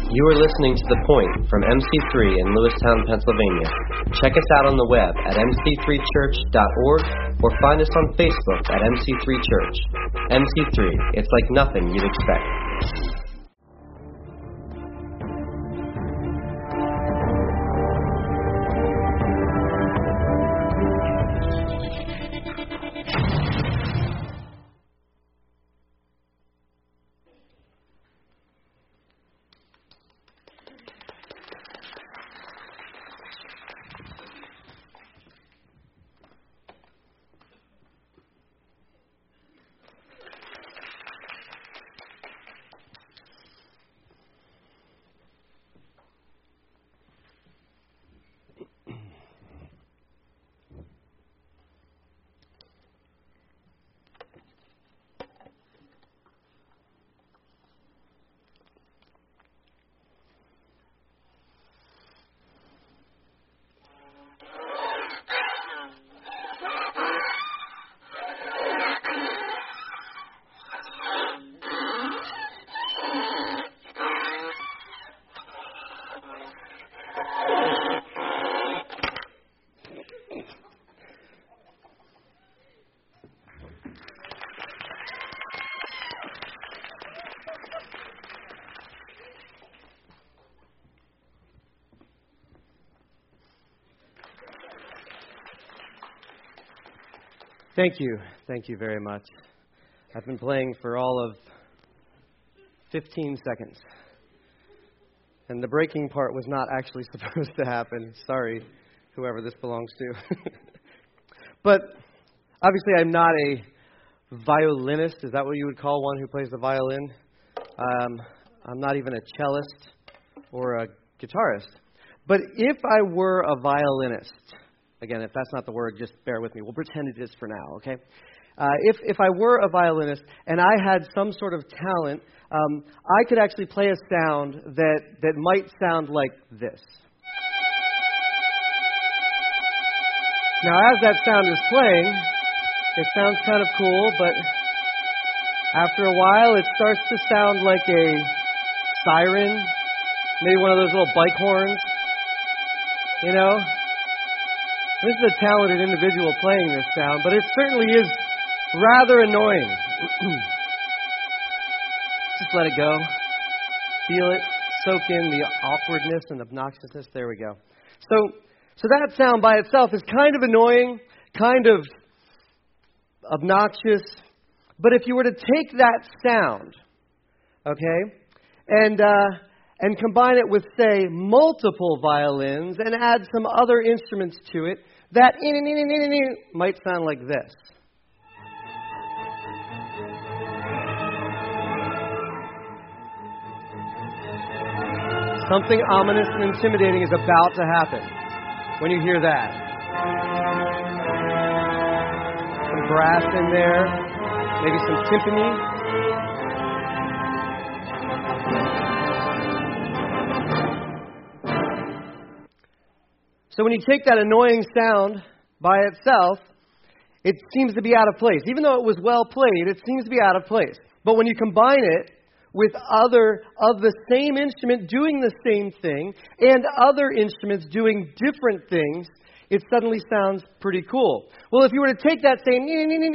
You are listening to The Point from MC3 in Lewistown, Pennsylvania. Check us out on the web at mc3church.org or find us on Facebook at MC3 Church. MC3, it's like nothing you'd expect. Thank you. Thank you very much. I've been playing for all of 15 seconds. And the breaking part was not actually supposed to happen. Sorry, whoever this belongs to. But obviously I'm not a violinist. Is that what you would call one who plays the violin? I'm not even a cellist or a guitarist. But if I were a violinist, again, if that's not the word, just bear with me. We'll pretend it is for now, okay? If I were a violinist and I had some sort of talent, I could actually play a sound that might sound like this. Now, as that sound is playing, it sounds kind of cool, but after a while, it starts to sound like a siren, maybe one of those little bike horns, you know? This is a talented individual playing this sound, but it certainly is rather annoying. Just let it go. Feel it. Soak in the awkwardness and obnoxiousness. There we go. So that sound by itself is kind of annoying, kind of obnoxious. But if you were to take that sound, okay, and combine it with, say, multiple violins and add some other instruments to it, that might sound like this. Something ominous and intimidating is about to happen when you hear that. Some brass in there, maybe some timpani. So when you take that annoying sound by itself, it seems to be out of place. Even though it was well played, it seems to be out of place. But when you combine it with other of the same instrument doing the same thing and other instruments doing different things, it suddenly sounds pretty cool. Well, if you were to take that same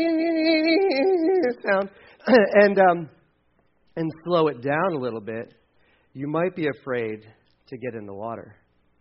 sound and slow it down a little bit, you might be afraid to get in the water.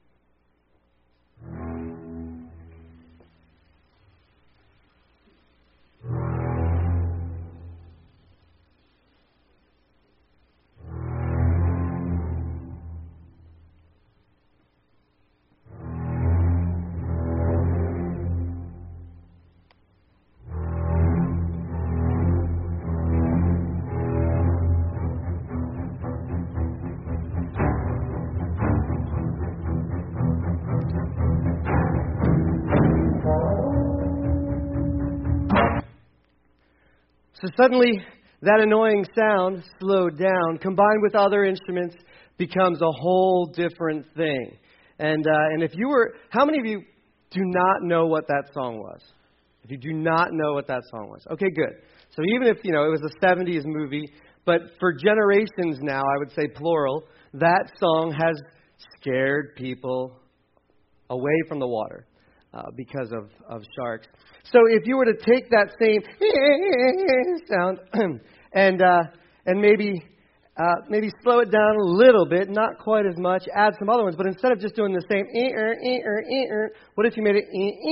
So suddenly, that annoying sound slowed down, combined with other instruments, becomes a whole different thing. And if you were, how many of you do not know what that song was? If you do not know what that song was. Okay, good. So even if, it was a 70s movie, but for generations now, I would say plural, that song has scared people away from the water because of sharks. So if you were to take that same sound and maybe slow it down a little bit, not quite as much, add some other ones, but instead of just doing the same, what if you made it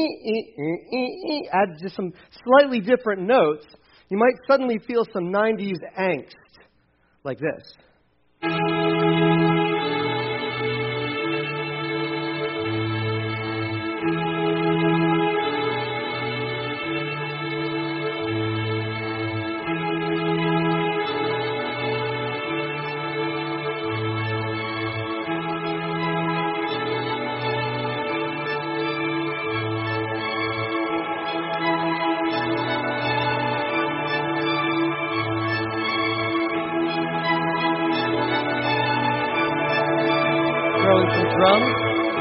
add just some slightly different notes? You might suddenly feel some 90s angst, like this. Throwing some drums.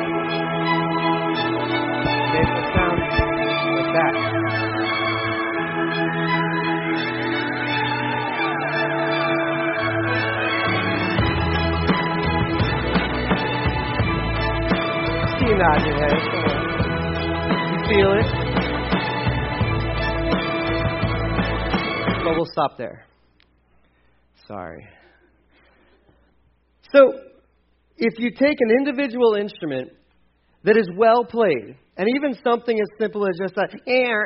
Make it sound like that. See you nod your head. You feel it? But we'll stop there. Sorry. So, if you take an individual instrument that is well played, and even something as simple as just a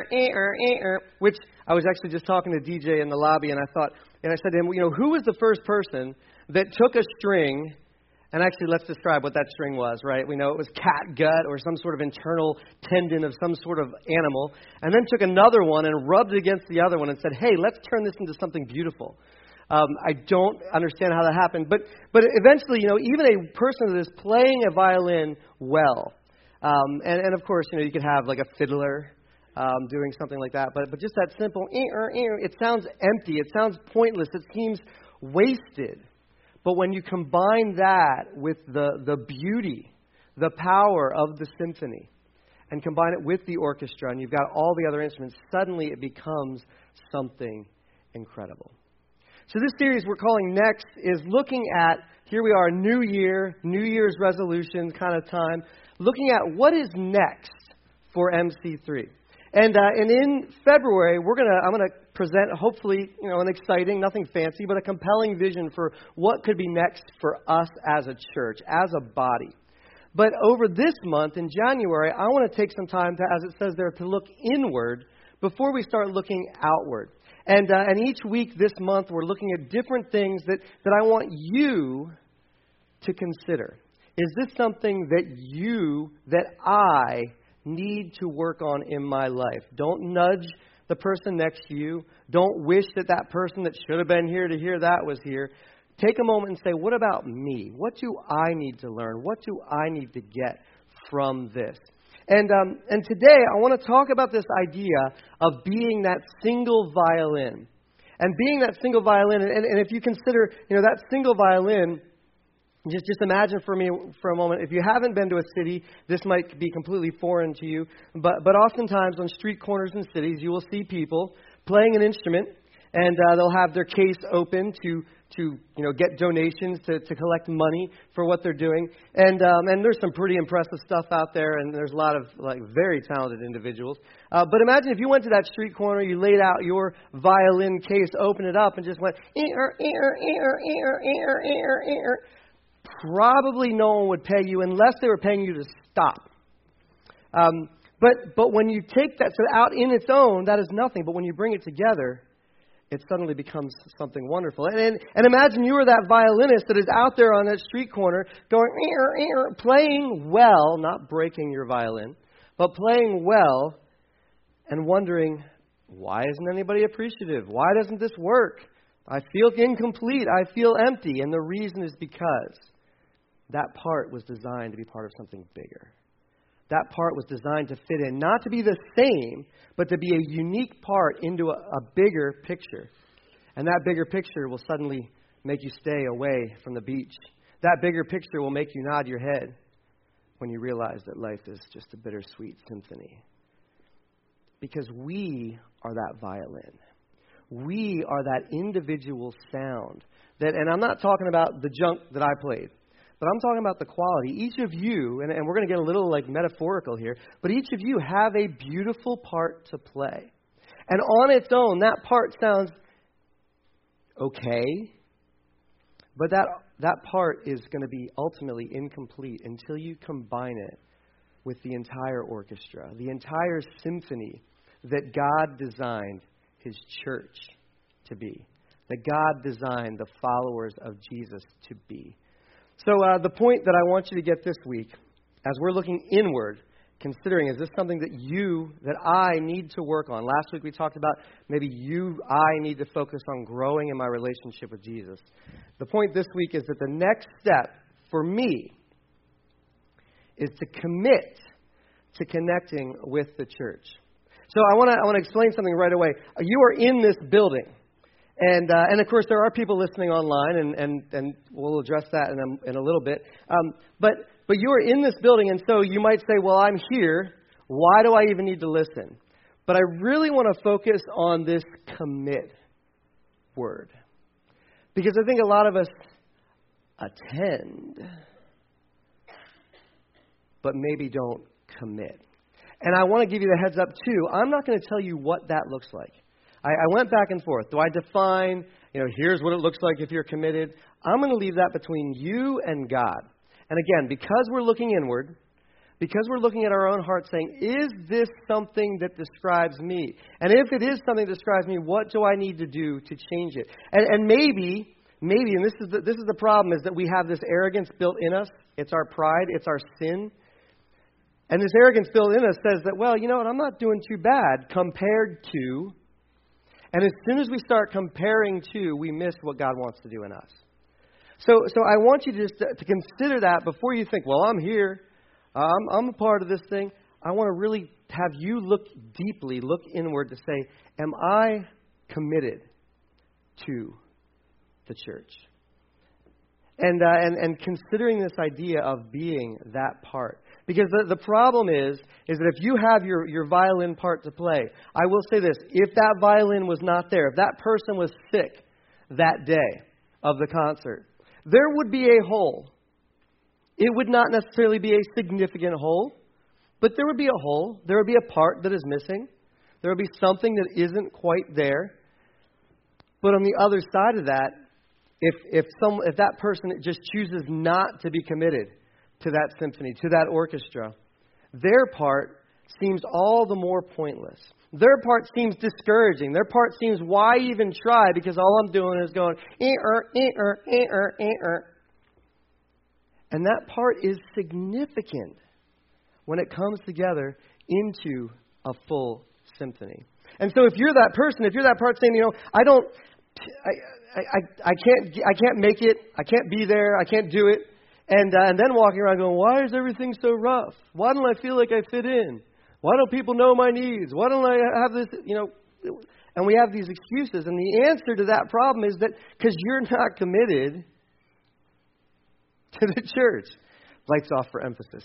which I was actually just talking to DJ in the lobby, and I said to him, who was the first person that took a string, and actually let's describe what that string was, right? We know it was cat gut or some sort of internal tendon of some sort of animal, and then took another one and rubbed it against the other one and said, hey, let's turn this into something beautiful. I don't understand how that happened. But eventually, even a person that is playing a violin well, and of course, you could have like a fiddler doing something like that. But just that simple, it sounds empty. It sounds pointless. It seems wasted. But when you combine that with the beauty, the power of the symphony, and combine it with the orchestra, and you've got all the other instruments, suddenly it becomes something incredible. So this series we're calling Next is looking at, here we are, New Year, New Year's resolution kind of time, looking at what is next for MC3. And in February, I'm going to present, hopefully, an exciting, nothing fancy, but a compelling vision for what could be next for us as a church, as a body. But over this month, in January, I want to take some time to, as it says there, to look inward before we start looking outward. And each week this month, we're looking at different things that I want you to consider. Is this something that I need to work on in my life? Don't nudge the person next to you. Don't wish that person that should have been here to hear that was here. Take a moment and say, what about me? What do I need to learn? What do I need to get from this? And today, I want to talk about this idea of being that single violin. And being that single violin, and if you consider, that single violin, just imagine for me for a moment, if you haven't been to a city, this might be completely foreign to you, but oftentimes on street corners in cities, you will see people playing an instrument, and they'll have their case open to get donations to collect money for what they're doing. And there's some pretty impressive stuff out there, and there's a lot of very talented individuals. But imagine if you went to that street corner, you laid out your violin case, opened it up, and just went, probably no one would pay you unless they were paying you to stop. But when you take that out in its own, that is nothing. But when you bring it together, it suddenly becomes something wonderful. And imagine you were that violinist that is out there on that street corner going, playing well, not breaking your violin, but playing well and wondering, why isn't anybody appreciative? Why doesn't this work? I feel incomplete. I feel empty. And the reason is because that part was designed to be part of something bigger. That part was designed to fit in, not to be the same, but to be a unique part into a bigger picture. And that bigger picture will suddenly make you stay away from the beach. That bigger picture will make you nod your head when you realize that life is just a bittersweet symphony. Because we are that violin. We are that individual sound. And I'm not talking about the junk that I played. but I'm talking about the quality. Each of you, and we're going to get a little like metaphorical here, but each of you have a beautiful part to play. And on its own, that part sounds okay, but that part is going to be ultimately incomplete until you combine it with the entire orchestra, the entire symphony that God designed His church to be, that God designed the followers of Jesus to be. So the point that I want you to get this week, as we're looking inward, considering, is this something that I need to work on? Last week we talked about maybe I need to focus on growing in my relationship with Jesus. The point this week is that the next step for me is to commit to connecting with the church. So I want to explain something right away. You are in this building. And of course, there are people listening online, and we'll address that in a little bit. But you are in this building, and so you might say, well, I'm here. Why do I even need to listen? But I really want to focus on this commit word. Because I think a lot of us attend, but maybe don't commit. And I want to give you the heads up, too. I'm not going to tell you what that looks like. I went back and forth. Do I define, here's what it looks like if you're committed? I'm going to leave that between you and God. And again, because we're looking inward, because we're looking at our own heart saying, is this something that describes me? And if it is something that describes me, what do I need to do to change it? And maybe, and this is the problem, is that we have this arrogance built in us. It's our pride. It's our sin. And this arrogance built in us says that, well, you know what, I'm not doing too bad compared to. And as soon as we start comparing to, we miss what God wants to do in us. So I want you just to consider that before you think, well, I'm here. I'm a part of this thing. I want to really have you look deeply, look inward to say, am I committed to the church? And considering this idea of being that part. Because the problem is that if you have your violin part to play, I will say this, if that violin was not there, if that person was sick that day of the concert, there would be a hole. It would not necessarily be a significant hole, but there would be a hole. There would be a part that is missing. There would be something that isn't quite there. But on the other side of that, if that person just chooses not to be committed to that symphony, to that orchestra, their part seems all the more pointless. Their part seems discouraging. Their part seems, why even try? Because all I'm doing is going, and that part is significant when it comes together into a full symphony. And so if you're that person, if you're that part saying, I can't make it, I can't be there, I can't do it, and then walking around going, why is everything so rough? Why don't I feel like I fit in? Why don't people know my needs? Why don't I have this, And we have these excuses. And the answer to that problem is that because you're not committed to the church. Lights off for emphasis.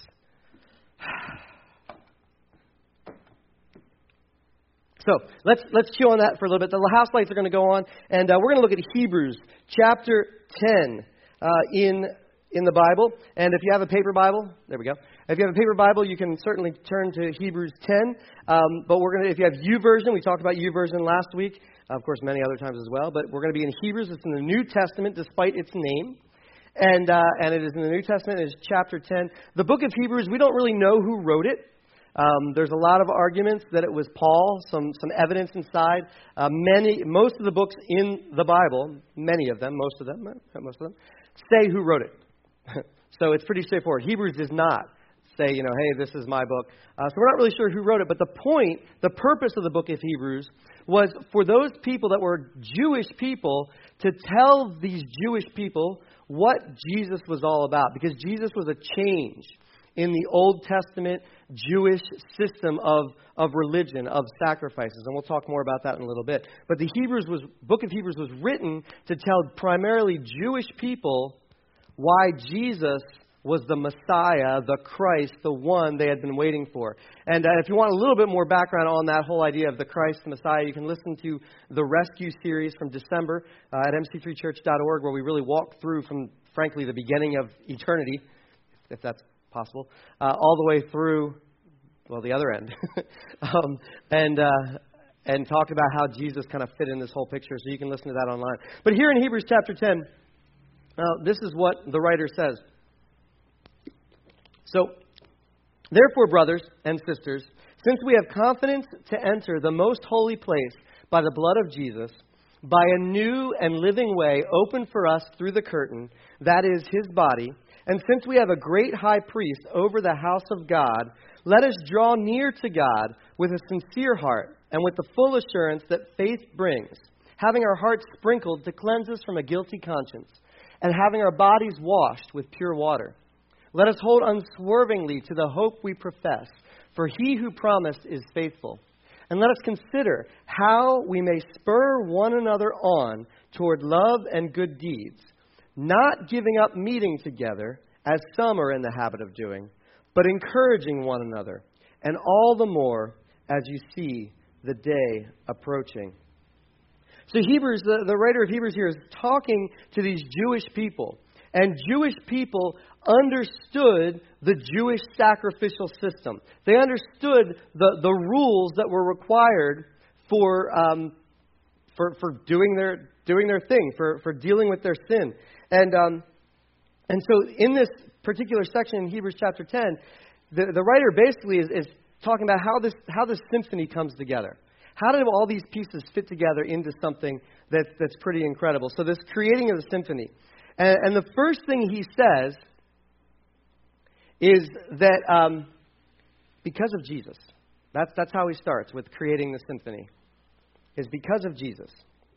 So let's chew on that for a little bit. The house lights are going to go on. And we're going to look at Hebrews chapter 10 in the Bible. And if you have a paper Bible, there we go. If you have a paper Bible, you can certainly turn to Hebrews 10. But if you have YouVersion, we talked about YouVersion last week, of course, many other times as well. But we're going to be in Hebrews. It's in the New Testament, despite its name. And it is in the New Testament. It is chapter 10. The book of Hebrews, we don't really know who wrote it. There's a lot of arguments that it was Paul, some evidence inside. Most of the books in the Bible, most of them, say who wrote it. So it's pretty straightforward. Hebrews does not say, hey, this is my book. So we're not really sure who wrote it. But the purpose of the book of Hebrews was for those people that were Jewish people to tell these Jewish people what Jesus was all about. Because Jesus was a change in the Old Testament Jewish system of religion, of sacrifices. And we'll talk more about that in a little bit. But the book of Hebrews was written to tell primarily Jewish people why Jesus was the Messiah, the Christ, the one they had been waiting for. And if you want a little bit more background on that whole idea of the Christ, the Messiah, you can listen to the Rescue series from December at mc3church.org, where we really walk through from, frankly, the beginning of eternity, if that's possible, all the way through, well, the other end, and talk about how Jesus kind of fit in this whole picture. So you can listen to that online. But here in Hebrews chapter 10, this is what the writer says. So, therefore, brothers and sisters, since we have confidence to enter the most holy place by the blood of Jesus, by a new and living way opened for us through the curtain, that is his body, and since we have a great high priest over the house of God, let us draw near to God with a sincere heart and with the full assurance that faith brings, having our hearts sprinkled to cleanse us from a guilty conscience, and having our bodies washed with pure water. Let us hold unswervingly to the hope we profess, for he who promised is faithful. And let us consider how we may spur one another on toward love and good deeds, not giving up meeting together, as some are in the habit of doing, but encouraging one another, and all the more as you see the day approaching. So Hebrews, the writer of Hebrews here is talking to these Jewish people. And Jewish people understood the Jewish sacrificial system. They understood the rules that were required for doing their thing, for dealing with their sin. And so in this particular section in Hebrews chapter 10, the writer basically is talking about how this symphony comes together. How do all these pieces fit together into something that's pretty incredible? So this creating of the symphony. And the first thing he says is that because of Jesus. That's how he starts with creating the symphony. Is because of Jesus.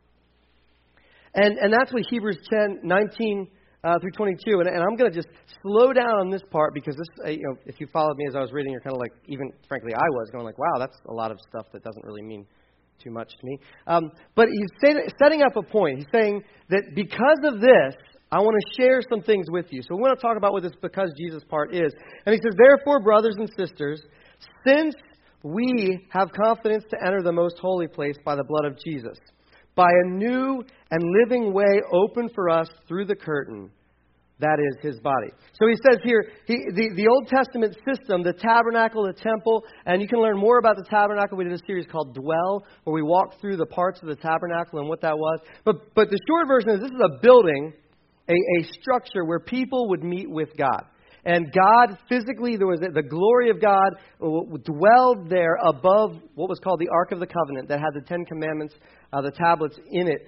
And that's what Hebrews 10:19 through 22. And I'm going to just slow down on this part because this, if you followed me as I was reading, you're kind of like, even frankly, I was going like, wow, that's a lot of stuff that doesn't really mean too much to me. But he's setting up a point. He's saying that because of this, I want to share some things with you. So we want to talk about what this because Jesus part is. And he says, therefore, brothers and sisters, since we have confidence to enter the most holy place by the blood of Jesus, by a new and living way opened for us through the curtain, that is his body. So he says here, the Old Testament system, the tabernacle, the temple, and you can learn more about the tabernacle. We did a series called Dwell, where we walked through the parts of the tabernacle and what that was. But the short version is this is a building, a structure where people would meet with God. And God physically, there was the glory of God dwelled there above what was called the Ark of the Covenant that had the Ten Commandments, the tablets in it.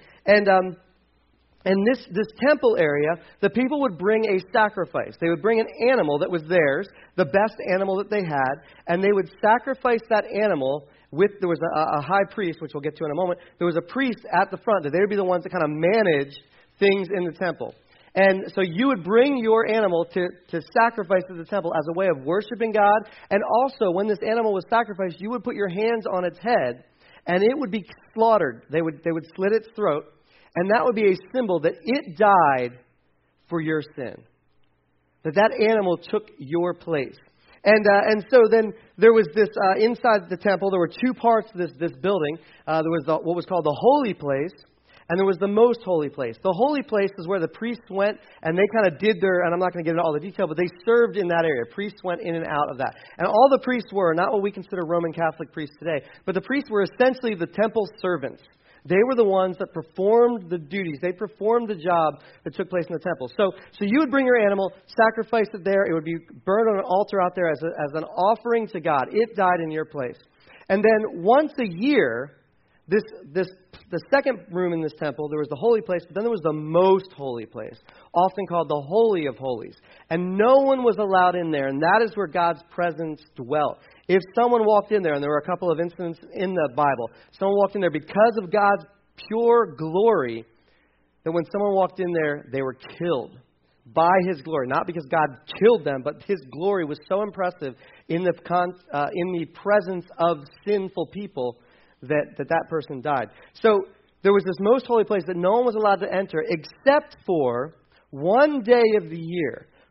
And this temple area, the people would bring a sacrifice. They would bring an animal that was theirs, the best animal that they had, and they would sacrifice that animal there was a high priest, which we'll get to in a moment. There was a priest at the front that they would be the ones that kind of manage things in the temple. And so you would bring your animal to sacrifice at the temple as a way of worshiping God. And also, when this animal was sacrificed, you would put your hands on its head, and it would be slaughtered. They would slit its throat, and that would be a symbol that it died for your sin. That animal took your place. And so then there was this, inside the temple, there were two parts to this building. There was what was called the holy place, and there was the most holy place. The holy place is where the priests went, and they kind of did and I'm not going to get into all the detail, but they served in that area. Priests went in and out of that. And all the priests were, not what we consider Roman Catholic priests today, but the priests were essentially the temple servants. They were the ones that performed the duties. They performed the job that took place in the temple. So you would bring your animal, sacrifice it there. It would be burned on an altar out there as an offering to God. It died in your place. And then once a year, the second room in this temple, there was the holy place, but then there was the most holy place, often called the Holy of Holies. And no one was allowed in there, and that is where God's presence dwelt. If someone walked in there, and there were a couple of incidents in the Bible, someone walked in there because of God's pure glory, that when someone walked in there, they were killed by his glory. Not because God killed them, but his glory was so impressive in the presence of sinful people that person died. So there was this most holy place that no one was allowed to enter except for one day of the year,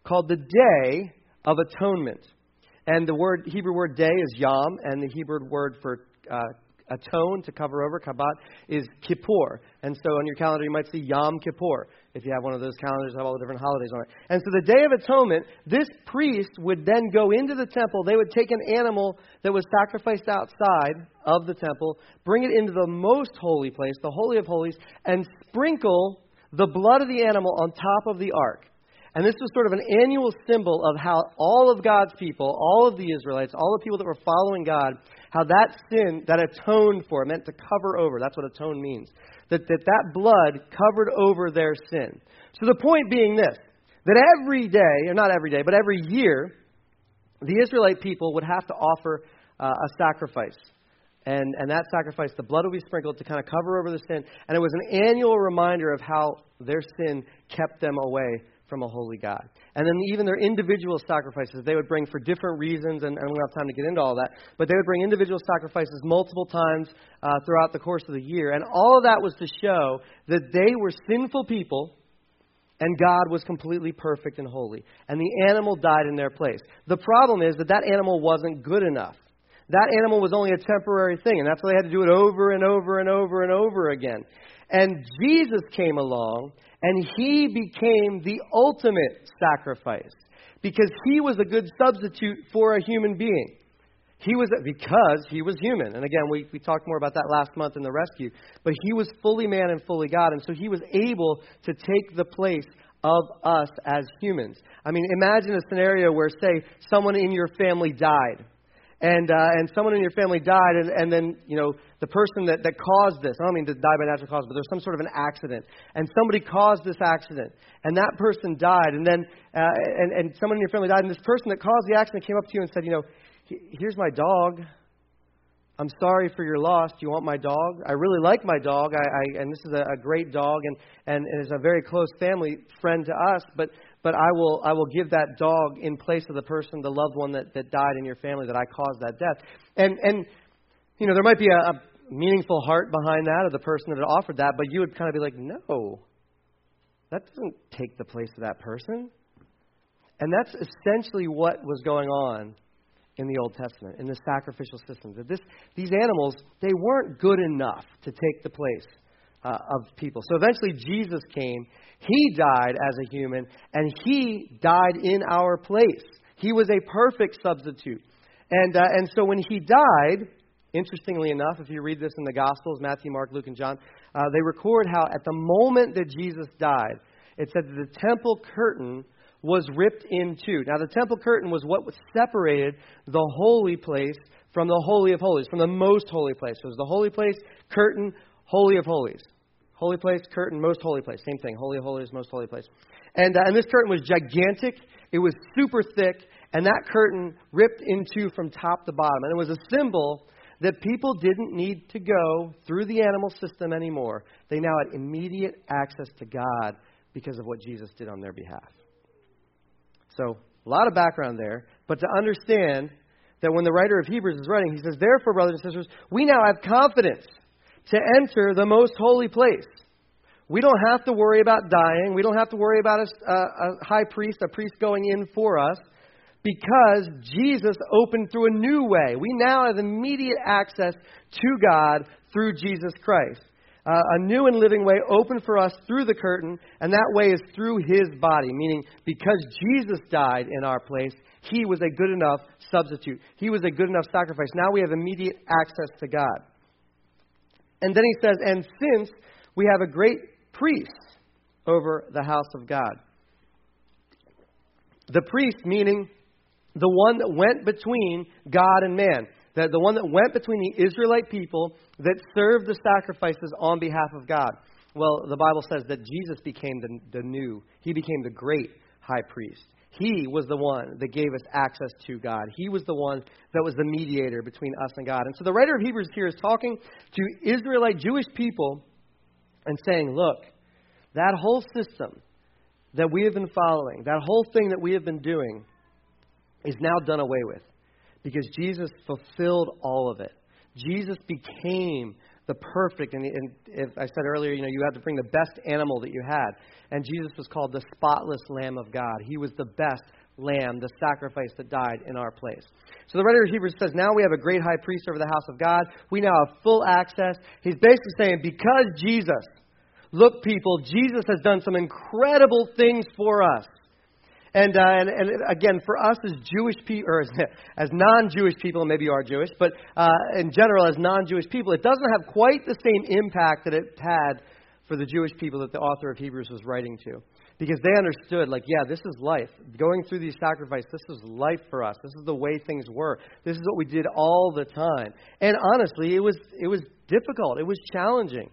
called the Day of Atonement. And the Hebrew word day is yom, and the Hebrew word for atone, to cover over, kabbat, is kippur. And so on your calendar you might see Yom Kippur, if you have one of those calendars that have all the different holidays on it. And so the Day of Atonement, this priest would then go into the temple. They would take an animal that was sacrificed outside of the temple, bring it into the most holy place, the Holy of Holies, and sprinkle the blood of the animal on top of the ark. And this was sort of an annual symbol of how all of God's people, all of the Israelites, all the people that were following God, how that sin that atoned for, meant to cover over. That's what atone means. That blood covered over their sin. So the point being this, that every day, or not every day, but every year, the Israelite people would have to offer a sacrifice. And that sacrifice, the blood would be sprinkled to kind of cover over the sin. And it was an annual reminder of how their sin kept them away from a holy God. And then even their individual sacrifices they would bring for different reasons, and we don't have time to get into all that, but they would bring individual sacrifices multiple times throughout the course of the year. And all of that was to show that they were sinful people and God was completely perfect and holy. And the animal died in their place. The problem is that animal wasn't good enough. That animal was only a temporary thing, and that's why they had to do it over and over and over and over again. And Jesus came along, and He became the ultimate sacrifice because He was a good substitute for a human being. Because He was human. And again, we talked more about that last month in the rescue. But He was fully man and fully God, and so He was able to take the place of us as humans. I mean, imagine a scenario where, say, someone in your family died. And someone in your family died, and then, the person that caused this, I don't mean to die by natural cause, but there's some sort of an accident. And somebody caused this accident, and that person died, and then and someone in your family died, and this person that caused the accident came up to you and said, here's my dog. I'm sorry for your loss. Do you want my dog? I really like my dog, and this is a great dog, and it's a very close family friend to us, but I will give that dog in place of the person, the loved one that died in your family that I caused that death. And there might be a meaningful heart behind that of the person that had offered that, but you would kind of be like, no, that doesn't take the place of that person. And that's essentially what was going on in the Old Testament, in the sacrificial systems. That these animals, they weren't good enough to take the place of people. So eventually Jesus came. He died as a human, and He died in our place. He was a perfect substitute. And so when He died, interestingly enough, if you read this in the Gospels, Matthew, Mark, Luke, and John, they record how at the moment that Jesus died, it said that the temple curtain was ripped in two. Now, the temple curtain was what separated the holy place from the Holy of Holies, from the most holy place. So it was the holy place, curtain, Holy of Holies. Holy place, curtain, most holy place. Same thing. Holy of Holies, most holy place. And this curtain was gigantic. It was super thick. And that curtain ripped in two from top to bottom. And it was a symbol that people didn't need to go through the animal system anymore. They now had immediate access to God because of what Jesus did on their behalf. So, a lot of background there. But to understand that when the writer of Hebrews is writing, he says, therefore, brothers and sisters, we now have confidence to enter the most holy place. We don't have to worry about dying. We don't have to worry about a high priest, a priest going in for us, because Jesus opened through a new way. We now have immediate access to God through Jesus Christ. A new and living way opened for us through the curtain, and that way is through His body, meaning because Jesus died in our place, He was a good enough substitute. He was a good enough sacrifice. Now we have immediate access to God. And then he says, and since we have a great priest over the house of God. The priest meaning the one that went between God and man. The one that went between the Israelite people that served the sacrifices on behalf of God. Well, the Bible says that Jesus became He became the great high priest. He was the one that gave us access to God. He was the one that was the mediator between us and God. And so the writer of Hebrews here is talking to Israelite Jewish people and saying, look, that whole system that we have been following, that whole thing that we have been doing is now done away with because Jesus fulfilled all of it. Jesus became the perfect, and if I said earlier, you had to bring the best animal that you had. And Jesus was called the spotless Lamb of God. He was the best lamb, the sacrifice that died in our place. So the writer of Hebrews says, now we have a great high priest over the house of God. We now have full access. He's basically saying, because Jesus, look people, Jesus has done some incredible things for us. And again, for us as Jewish people, or as non-Jewish people, maybe you are Jewish, but in general, as non-Jewish people, it doesn't have quite the same impact that it had for the Jewish people that the author of Hebrews was writing to. Because they understood, this is life. Going through these sacrifices, this is life for us. This is the way things were. This is what we did all the time. And honestly, it was difficult. It was challenging.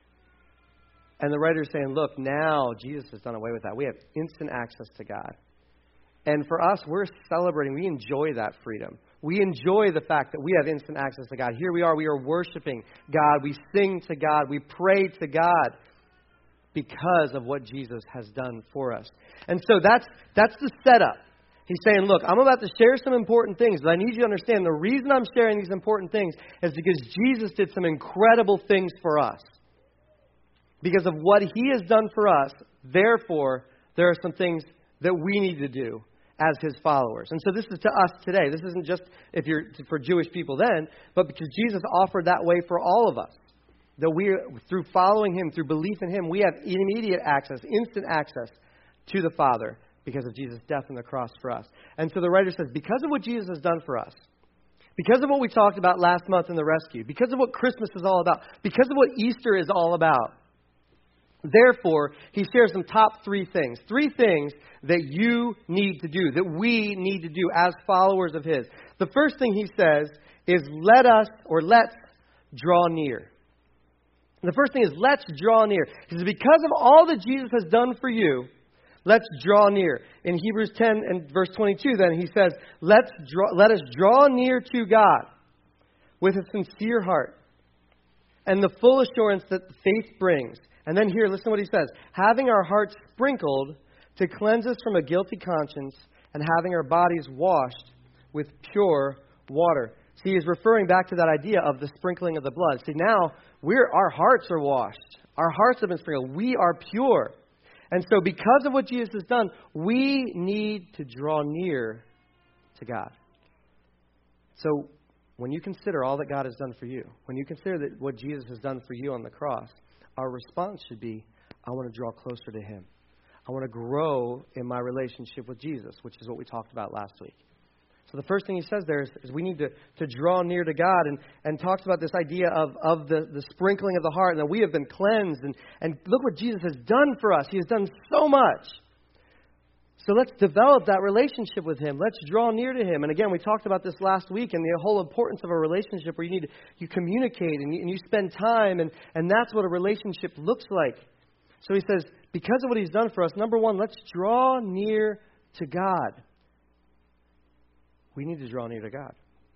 And the writer is saying, look, now Jesus has done away with that. We have instant access to God. And for us, we're celebrating. We enjoy that freedom. We enjoy the fact that we have instant access to God. Here we are worshiping God. We sing to God. We pray to God because of what Jesus has done for us. And so that's the setup. He's saying, look, I'm about to share some important things, but I need you to understand the reason I'm sharing these important things is because Jesus did some incredible things for us. Because of what He has done for us, therefore, there are some things that we need to do as His followers. And so this is to us today. This isn't just if you're for Jewish people then, but because Jesus offered that way for all of us. That we, through following Him, through belief in Him, we have immediate access, instant access to the Father because of Jesus' death on the cross for us. And so the writer says, because of what Jesus has done for us, because of what we talked about last month in the rescue, because of what Christmas is all about, because of what Easter is all about, therefore, he shares some top three things that you need to do, that we need to do as followers of His. The first thing he says is let's draw near. And the first thing is let's draw near. He says, because of all that Jesus has done for you, let's draw near. In Hebrews 10 and verse 22, then he says, let us draw near to God with a sincere heart and the full assurance that faith brings. And then here, listen to what he says. Having our hearts sprinkled to cleanse us from a guilty conscience and having our bodies washed with pure water. See, he's referring back to that idea of the sprinkling of the blood. See, now our hearts are washed. Our hearts have been sprinkled. We are pure. And so because of what Jesus has done, we need to draw near to God. So when you consider all that God has done for you, when you consider that what Jesus has done for you on the cross, our response should be, I want to draw closer to Him. I want to grow in my relationship with Jesus, which is what we talked about last week. So the first thing he says there is we need to draw near to God and talks about this idea of the sprinkling of the heart and that we have been cleansed. And look what Jesus has done for us. He has done so much. So let's develop that relationship with Him. Let's draw near to Him. And again, we talked about this last week and the whole importance of a relationship where you communicate and you spend time. And that's what a relationship looks like. So he says, because of what He's done for us, number one, let's draw near to God. We need to draw near to God.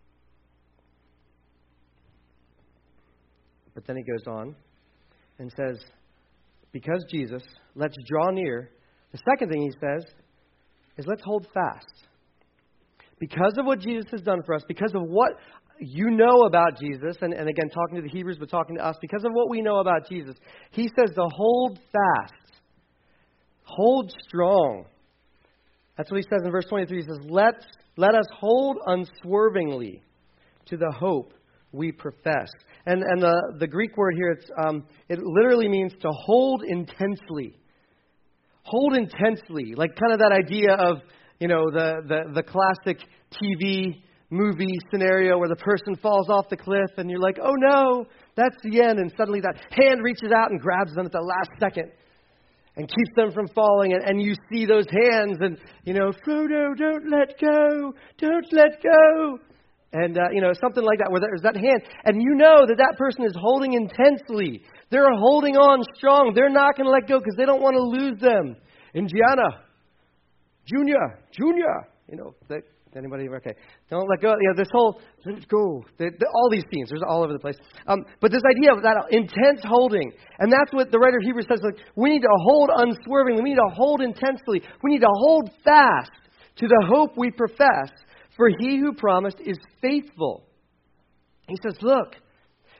But then he goes on and says, because Jesus, let's draw near. The second thing he says is let's hold fast. Because of what Jesus has done for us, because of what you know about Jesus, and again, talking to the Hebrews, but talking to us, because of what we know about Jesus, he says to hold fast. Hold strong. That's what he says in verse 23. He says, let us hold unswervingly to the hope we profess. And the Greek word here, it literally means to hold intensely. Hold intensely. Like kind of that idea of, the classic TV movie scenario where the person falls off the cliff and you're like, oh no, that's the end. And suddenly that hand reaches out and grabs them at the last second and keeps them from falling. And you see those hands and, Frodo, don't let go. Don't let go. And, something like that where there's that hand. And you know that person is holding intensely. They're holding on strong. They're not going to let go because they don't want to lose them. Indiana, Junior, anybody? Okay. Don't let go. This whole, let it go. All these scenes, there's all over the place. But this idea of that intense holding, and that's what the writer of Hebrews says, we need to hold unswervingly. We need to hold intensely. We need to hold fast to the hope we profess, for He who promised is faithful. He says, look,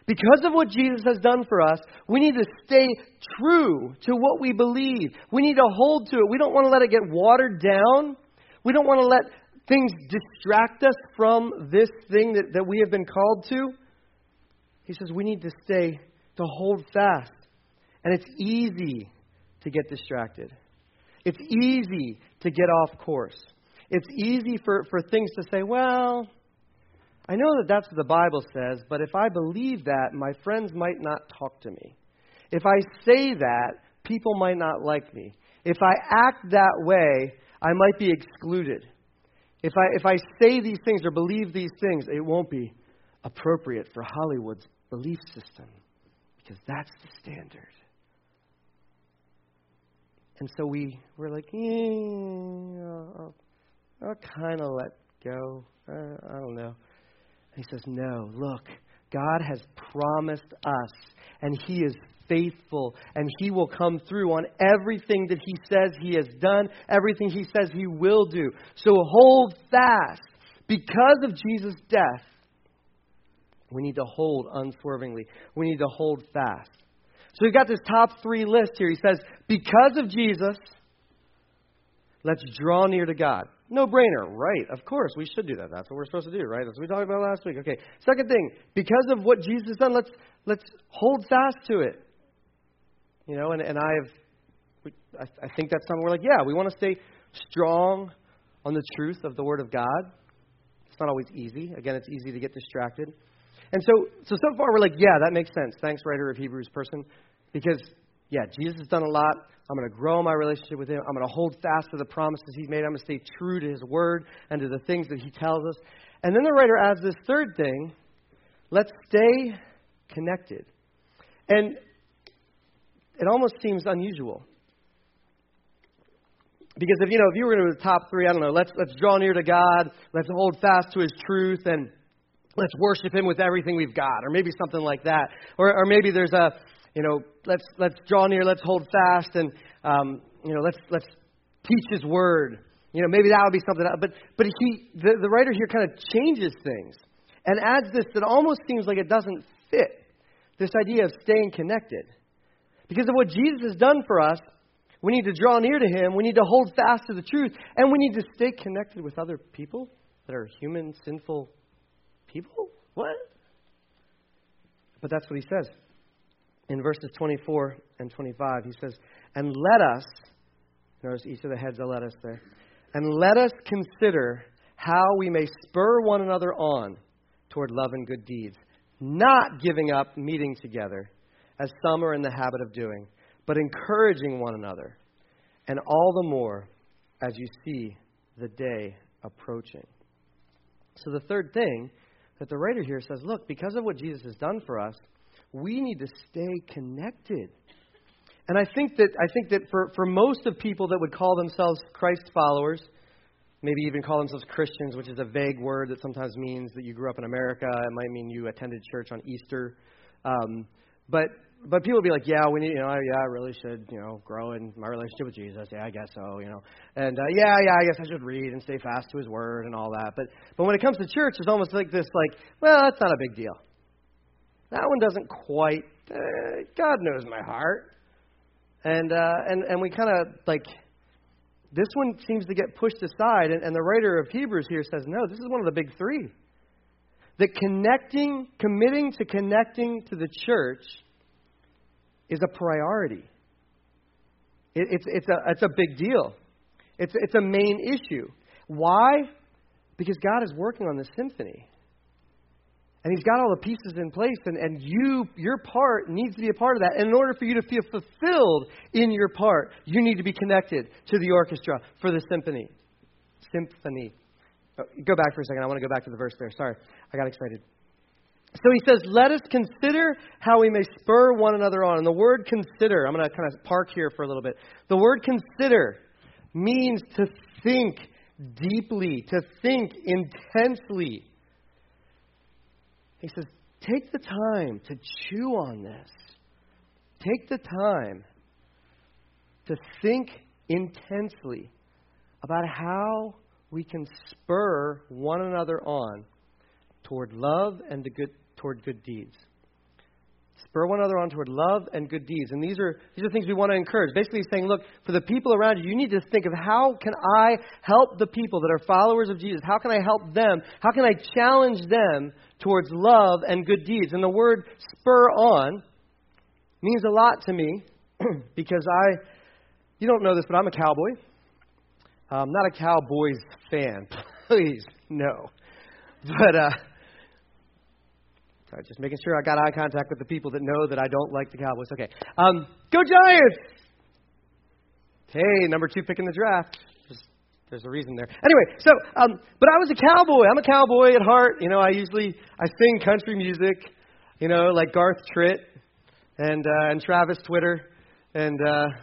Because of what Jesus has done for us, we need to stay true to what we believe. We need to hold to it. We don't want to let it get watered down. We don't want to let things distract us from this thing that we have been called to. He says we need to hold fast. And it's easy to get distracted. It's easy to get off course. It's easy for things to say, well, I know that that's what the Bible says, but if I believe that, my friends might not talk to me. If I say that, people might not like me. If I act that way, I might be excluded. If I say these things or believe these things, it won't be appropriate for Hollywood's belief system because that's the standard. And so we're like, I'll kind of let go. I don't know. He says, no, look, God has promised us, and He is faithful, and He will come through on everything that He says He has done, everything He says He will do. So hold fast. Because of Jesus' death, we need to hold unswervingly. We need to hold fast. So we've got this top 3 list here. He says, because of Jesus, let's draw near to God. No brainer, right? Of course, we should do that. That's what we're supposed to do, right? That's what we talked about last week. Okay. Second thing, because of what Jesus has done, let's hold fast to it. You know, and I think that's something we're like, yeah, we want to stay strong on the truth of the Word of God. It's not always easy. Again, it's easy to get distracted. And so far we're like, yeah, that makes sense. Thanks, writer of Hebrews person, because yeah, Jesus has done a lot. I'm going to grow my relationship with Him. I'm going to hold fast to the promises He's made. I'm going to stay true to His Word and to the things that He tells us. And then the writer adds this third thing. Let's stay connected. And it almost seems unusual. Because if you were going to do the top 3, I don't know, let's draw near to God. Let's hold fast to His truth. And let's worship Him with everything we've got. Or maybe something like that. Or maybe there's a... let's draw near, let's hold fast, and let's teach His Word. Maybe that would be something. But the writer here kind of changes things and adds this that almost seems like it doesn't fit. This idea of staying connected, because of what Jesus has done for us, we need to draw near to Him. We need to hold fast to the truth, and we need to stay connected with other people that are human, sinful people. What? But that's what he says. In verses 24 and 25, he says, and let us, notice each of the heads of let us there, and let us consider how we may spur one another on toward love and good deeds, not giving up meeting together, as some are in the habit of doing, but encouraging one another, and all the more as you see the day approaching. So the third thing that the writer here says, look, because of what Jesus has done for us, we need to stay connected. And I think that for most of people that would call themselves Christ followers, maybe even call themselves Christians, which is a vague word that sometimes means that you grew up in America. It might mean you attended church on Easter. But people would be like, yeah, we need, I really should, grow in my relationship with Jesus. Yeah, I guess so, And I guess I should read and stay fast to His Word and all that. But when it comes to church, it's almost like this, well, that's not a big deal. That one doesn't quite, God knows my heart. And we kind of this one seems to get pushed aside. And the writer of Hebrews here says, no, this is one of the big 3. That committing to connecting to the church is a priority. It's a big deal. It's a main issue. Why? Because God is working on this symphony. And He's got all the pieces in place, and your part needs to be a part of that. And in order for you to feel fulfilled in your part, you need to be connected to the orchestra for the symphony. Go back for a second. I want to go back to the verse there. Sorry, I got excited. So he says, let us consider how we may spur one another on. And the word consider, I'm going to kind of park here for a little bit. The word consider means to think deeply, to think intensely. He says, take the time to chew on this. Take the time to think intensely about how we can spur one another on toward love and toward good deeds. Spur one another on toward love and good deeds. And these are things we want to encourage. Basically saying, look, for the people around you, you need to think of how can I help the people that are followers of Jesus? How can I help them? How can I challenge them towards love and good deeds? And the word spur on means a lot to me because you don't know this, but I'm a cowboy. I'm not a Cowboys fan. Please, no. But, sorry, just making sure I got eye contact with the people that know that I don't like the Cowboys. Okay. Go Giants! Hey, number 2 pick in the draft. There's a reason there. Anyway, so, but I was a cowboy. I'm a cowboy at heart. You know, I sing country music, you know, like Garth Tritt and Travis Twitter and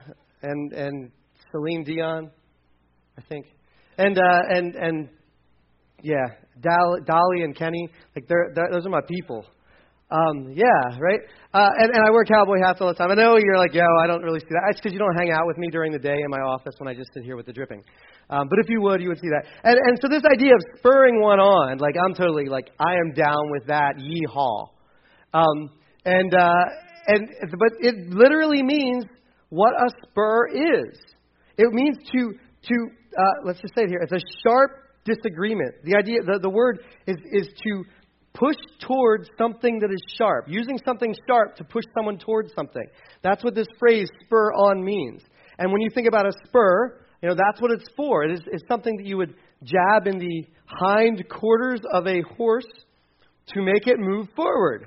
Celine Dion, I think. And yeah, Dolly and Kenny, like those are my people. Yeah, right? And I wear cowboy hats all the time. I know you're like, yo, I don't really see that. It's because you don't hang out with me during the day in my office when I just sit here with the dripping. But if you would see that. And so this idea of spurring one on, like I'm totally like, I am down with that, yeehaw. But it literally means what a spur is. It means to let's just say it here, it's a sharp disagreement. The idea, the word is to push towards something that is sharp. Using something sharp to push someone towards something. That's what this phrase spur on means. And when you think about a spur, you know, that's what it's for. It's something that you would jab in the hind quarters of a horse to make it move forward.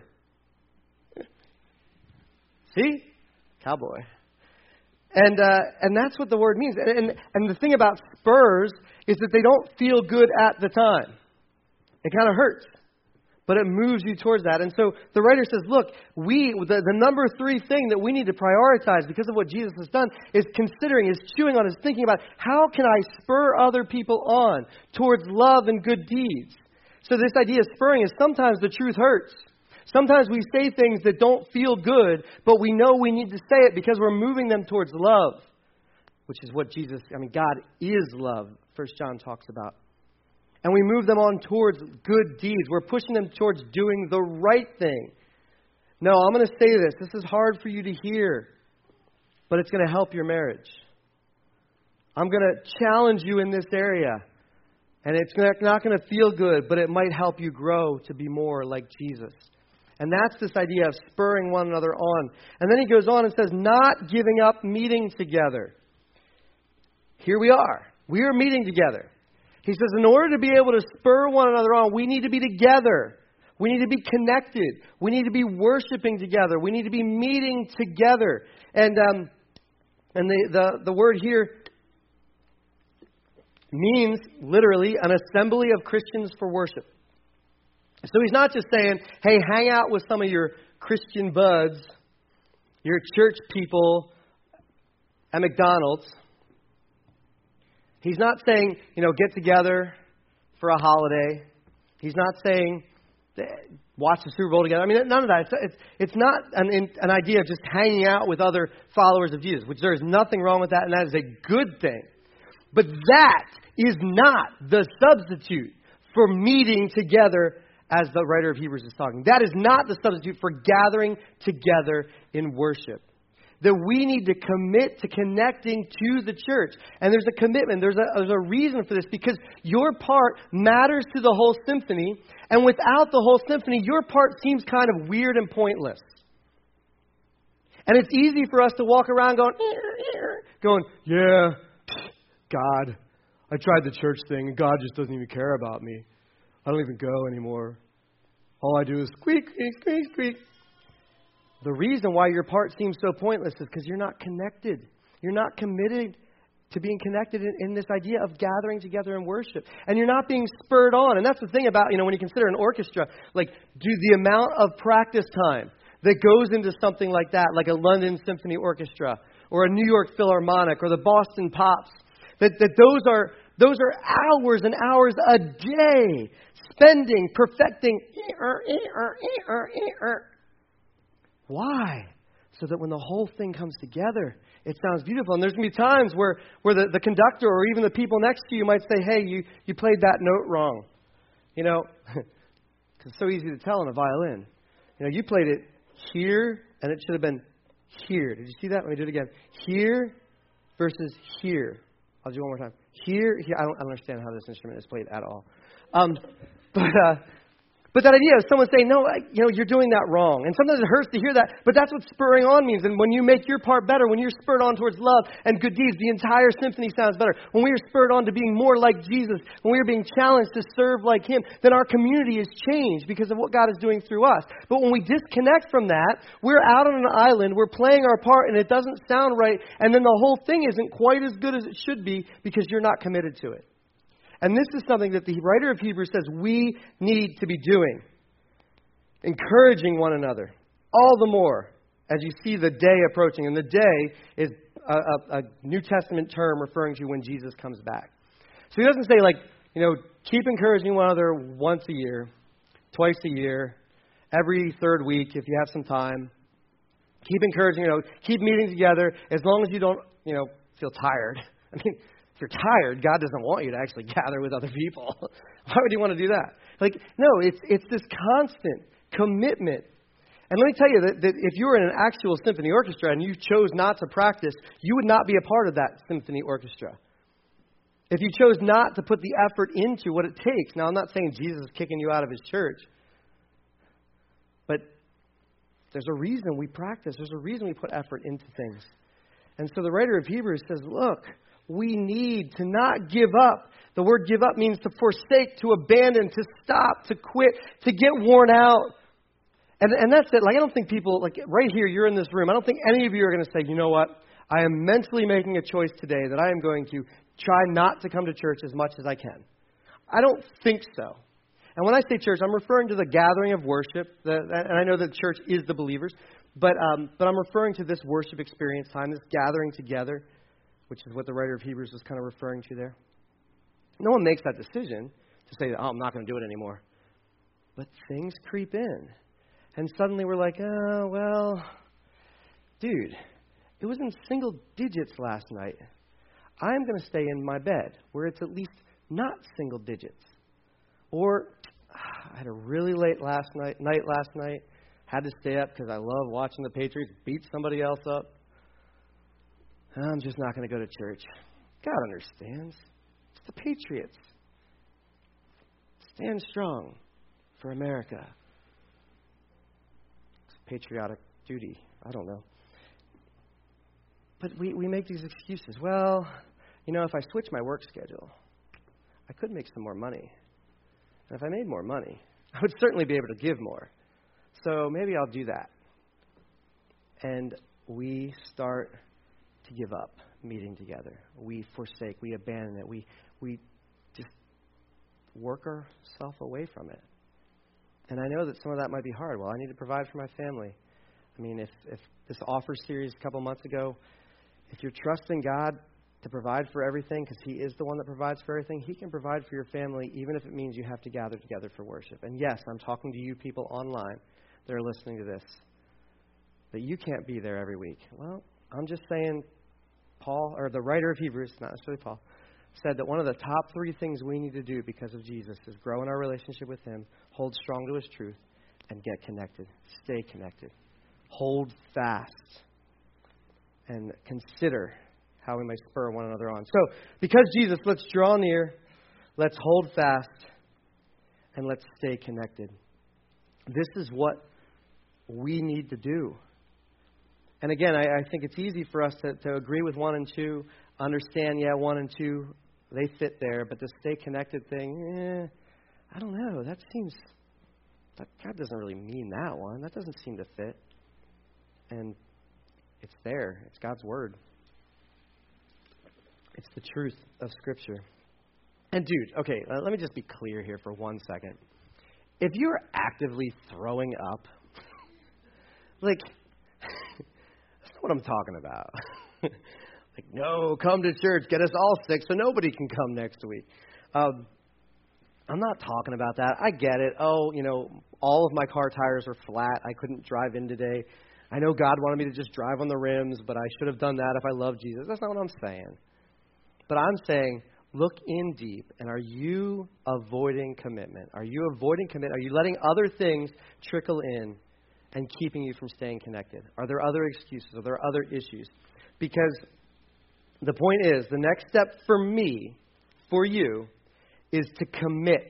See? Cowboy. And that's what the word means. And the thing about spurs is that they don't feel good at the time. It kind of hurts. But it moves you towards that. And so the writer says, look, the number 3 thing that we need to prioritize because of what Jesus has done is chewing on, is thinking about how can I spur other people on towards love and good deeds. So this idea of spurring is sometimes the truth hurts. Sometimes we say things that don't feel good, but we know we need to say it because we're moving them towards love, which is what God is love, 1 John talks about. And we move them on towards good deeds. We're pushing them towards doing the right thing. No, I'm going to say this. This is hard for you to hear, but it's going to help your marriage. I'm going to challenge you in this area. And it's not going to feel good, but it might help you grow to be more like Jesus. And that's this idea of spurring one another on. And then he goes on and says, not giving up meeting together. Here we are. We are meeting together. He says, in order to be able to spur one another on, we need to be together. We need to be connected. We need to be worshiping together. We need to be meeting together. And the word here means literally an assembly of Christians for worship. So he's not just saying, hey, hang out with some of your Christian buds, your church people at McDonald's. He's not saying, get together for a holiday. He's not saying, watch the Super Bowl together. I mean, none of that. It's not an idea of just hanging out with other followers of Jesus, which there is nothing wrong with that, and that is a good thing. But that is not the substitute for meeting together as the writer of Hebrews is talking. That is not the substitute for gathering together in worship. That we need to commit to connecting to the church. And there's a commitment. There's a reason for this, because your part matters to the whole symphony. And without the whole symphony, your part seems kind of weird and pointless. And it's easy for us to walk around going, yeah, God, I tried the church thing, and God just doesn't even care about me. I don't even go anymore. All I do is squeak, squeak, squeak, squeak. The reason why your part seems so pointless is because you're not connected. You're not committed to being connected in this idea of gathering together in worship. And you're not being spurred on. And that's the thing about, when you consider an orchestra, like the amount of practice time that goes into something like that, like a London Symphony Orchestra or a New York Philharmonic or the Boston Pops, that those are hours and hours a day spending, perfecting. Why? So that when the whole thing comes together, it sounds beautiful. And there's going to be times where the conductor or even the people next to you might say, hey, you played that note wrong. Because it's so easy to tell on a violin. You played it here, and it should have been here. Did you see that? Let me do it again. Here versus here. I'll do it one more time. Here. I don't understand how this instrument is played at all. But that idea of someone saying, no, you're doing that wrong. And sometimes it hurts to hear that, but that's what spurring on means. And when you make your part better, when you're spurred on towards love and good deeds, the entire symphony sounds better. When we are spurred on to being more like Jesus, when we are being challenged to serve like Him, then our community is changed because of what God is doing through us. But when we disconnect from that, we're out on an island, we're playing our part, and it doesn't sound right, and then the whole thing isn't quite as good as it should be because you're not committed to it. And this is something that the writer of Hebrews says we need to be doing. Encouraging one another. All the more as you see the day approaching. And the day is a New Testament term referring to when Jesus comes back. So he doesn't say keep encouraging one another once a year, twice a year, every third week if you have some time. Keep encouraging, keep meeting together as long as you don't, feel tired. I mean, if you're tired, God doesn't want you to actually gather with other people. Why would He want to do that? No, it's this constant commitment. And let me tell you that if you were in an actual symphony orchestra and you chose not to practice, you would not be a part of that symphony orchestra. If you chose not to put the effort into what it takes. Now, I'm not saying Jesus is kicking you out of His church. But there's a reason we practice. There's a reason we put effort into things. And so the writer of Hebrews says, look, we need to not give up. The word give up means to forsake, to abandon, to stop, to quit, to get worn out. And that's it. I don't think people, right here, you're in this room. I don't think any of you are going to say, you know what? I am mentally making a choice today that I am going to try not to come to church as much as I can. I don't think so. And when I say church, I'm referring to the gathering of worship. And I know that church is the believers. But I'm referring to this worship experience time, this gathering together, which is what the writer of Hebrews was kind of referring to there. No one makes that decision to say, I'm not going to do it anymore. But things creep in. And suddenly we're like, oh, well, dude, it was in single digits last night. I'm going to stay in my bed where it's at least not single digits. Or I had a really late night last night, had to stay up because I love watching the Patriots beat somebody else up. I'm just not going to go to church. God understands. It's the Patriots. Stand strong for America. It's patriotic duty. I don't know. But we make these excuses. Well, if I switch my work schedule, I could make some more money. And if I made more money, I would certainly be able to give more. So maybe I'll do that. And we start to give up meeting together. We forsake. We abandon it. We just work ourselves away from it. And I know that some of that might be hard. Well, I need to provide for my family. I mean, if this offer series a couple months ago, if you're trusting God to provide for everything, because He is the one that provides for everything, He can provide for your family, even if it means you have to gather together for worship. And yes, I'm talking to you people online that are listening to this, that you can't be there every week. Well, I'm just saying, Paul, or the writer of Hebrews, not necessarily Paul, said that one of the top 3 things we need to do because of Jesus is grow in our relationship with Him, hold strong to His truth, and get connected. Stay connected. Hold fast. And consider how we may spur one another on. So, because Jesus, let's draw near, let's hold fast, and let's stay connected. This is what we need to do. And again, I think it's easy for us to agree with 1 and 2, understand, 1 and 2, they fit there, but the stay connected thing, I don't know. That God doesn't really mean that one. That doesn't seem to fit. And it's there. It's God's Word. It's the truth of Scripture. And dude, okay, let me just be clear here for 1 second. If you're actively throwing up, that's not what I'm talking about. No, come to church, get us all sick so nobody can come next week. I'm not talking about that. I get it. Oh, all of my car tires are flat. I couldn't drive in today. I know God wanted me to just drive on the rims, but I should have done that if I loved Jesus. That's not what I'm saying. But I'm saying, look in deep, and are you avoiding commitment? Are you avoiding commitment? Are you letting other things trickle in and keeping you from staying connected? Are there other excuses? Are there other issues? Because the point is, the next step for me, for you, is to commit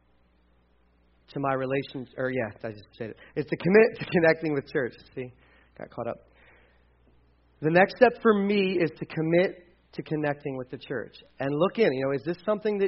to my relationship. Or I just said it. It's to commit to connecting with church. See, got caught up. The next step for me is to commit to connecting with the church. And look in, is this something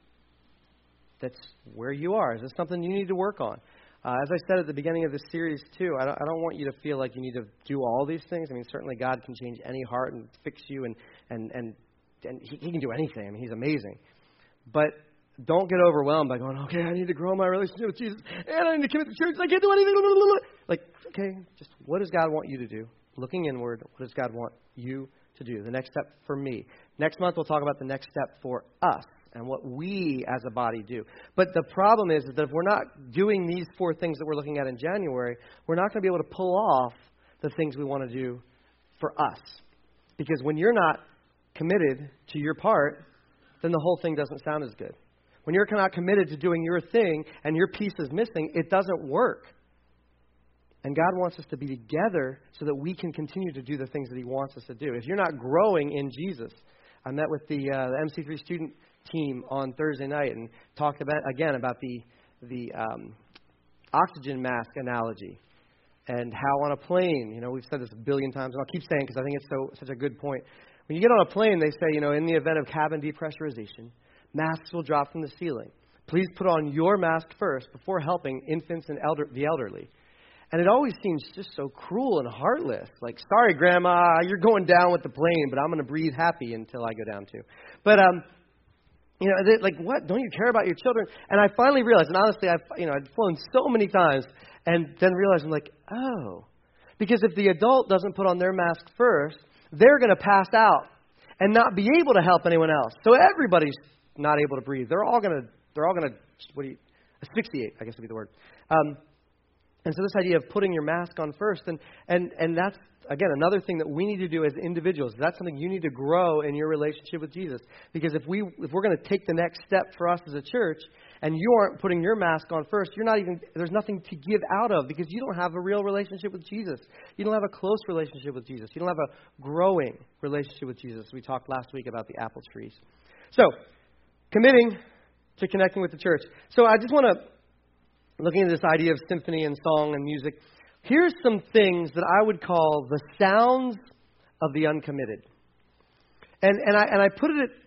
that's where you are? Is this something you need to work on? As I said at the beginning of this series, too, I don't want you to feel like you need to do all these things. I mean, certainly God can change any heart and fix you, and he can do anything. I mean, He's amazing. But don't get overwhelmed by going, okay, I need to grow my relationship with Jesus, and I need to commit to church, I can't do anything. Like, okay, just what does God want you to do? Looking inward, what does God want you to do? The next step for me. Next month, we'll talk about the next step for us and what we as a body do. But the problem is that if we're not doing these 4 things that we're looking at in January, we're not going to be able to pull off the things we want to do for us. Because when you're not committed to your part, then the whole thing doesn't sound as good. When you're not committed to doing your thing and your piece is missing, it doesn't work. And God wants us to be together so that we can continue to do the things that He wants us to do. If you're not growing in Jesus, I met with the MC3 student team on Thursday night and talked about the oxygen mask analogy and how on a plane, we've said this a billion times, and I'll keep saying because I think it's such a good point. When you get on a plane, they say, in the event of cabin depressurization, masks will drop from the ceiling. Please put on your mask first before helping infants and the elderly. And it always seems just so cruel and heartless. Like, sorry, Grandma, you're going down with the plane, but I'm going to breathe happy until I go down too. But, like, what? Don't you care about your children? And I finally realized, and honestly, I'd flown so many times, and then realized, I'm like, oh. Because if the adult doesn't put on their mask first, they're going to pass out and not be able to help anyone else. So everybody's not able to breathe. They're all going to asphyxiate, I guess would be the word. And so this idea of putting your mask on first, and that's, again, another thing that we need to do as individuals. That's something you need to grow in your relationship with Jesus. Because if we're going to take the next step for us as a church, and you aren't putting your mask on first, there's nothing to give out of because you don't have a real relationship with Jesus. You don't have a close relationship with Jesus. You don't have a growing relationship with Jesus. We talked last week about the apple trees. So, committing to connecting with the church. So I just want to, looking at this idea of symphony and song and music, here's some things that I would call the sounds of the uncommitted. And I put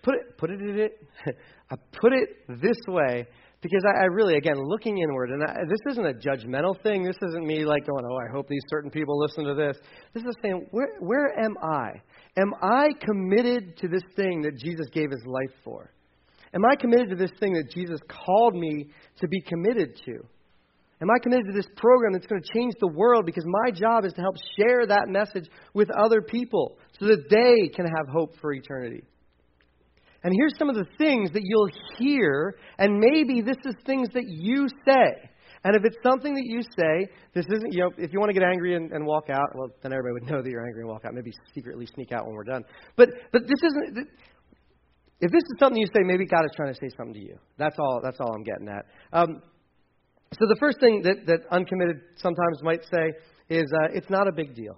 it this way because I really, again, looking inward, and this isn't a judgmental thing. This isn't me like going, I hope these certain people listen to this. This is saying, where am I? Am I committed to this thing that Jesus gave His life for? Am I committed to this thing that Jesus called me to be committed to? Am I committed to this program that's going to change the world because my job is to help share that message with other people so that they can have hope for eternity? And here's some of the things that you'll hear, and maybe this is things that you say. And if it's something that you say, this isn't, if you want to get angry and walk out, well, then everybody would know that you're angry and walk out. Maybe secretly sneak out when we're done. But this isn't, if this is something you say, maybe God is trying to say something to you. That's all I'm getting at. So the first thing that uncommitted sometimes might say is, it's not a big deal.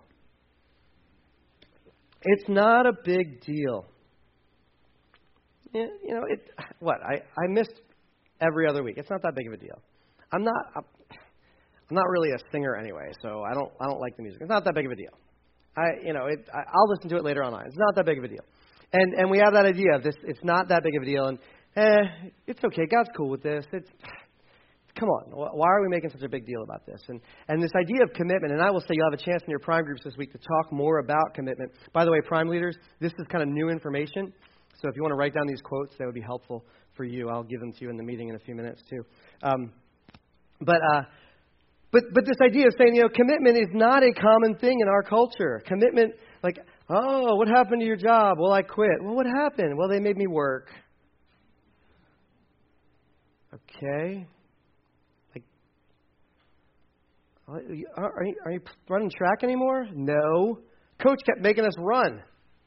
It's not a big deal. I missed every other week. It's not that big of a deal. I'm not really a singer anyway, so I don't like the music. It's not that big of a deal. I'll listen to it later on. It's not that big of a deal. And we have that idea of this. It's not that big of a deal, and it's okay. God's cool with this. Come on, why are we making such a big deal about this? And this idea of commitment, and I will say you'll have a chance in your Prime groups this week to talk more about commitment. By the way, Prime leaders, this is kind of new information. So if you want to write down these quotes, that would be helpful for you. I'll give them to you in the meeting in a few minutes too. But this idea of saying, commitment is not a common thing in our culture. Commitment, like, oh, what happened to your job? Well, I quit. Well, what happened? Well, they made me work. Okay. Like, are you running track anymore? No. Coach kept making us run.